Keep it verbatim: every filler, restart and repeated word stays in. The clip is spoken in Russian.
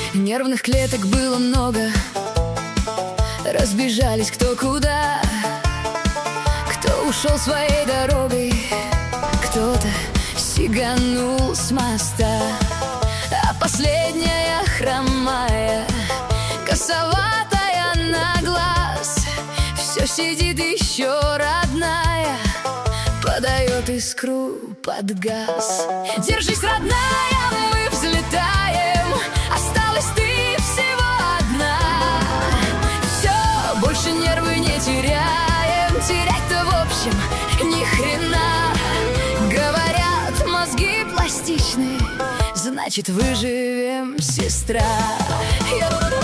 Нервных клеток было много, разбежались кто куда. Кто ушел своей дорогой, кто-то сиганул с моста. А последняя хромая, косоватая на глаз, все сидит еще родная, подает искру под газ. Держись, родная, мы взлетаем, осталась ты всего одна. Все, больше нервы не теряем, терять-то в общем ни хрена. Говорят, мозги пластичны, значит выживем, сестра. Я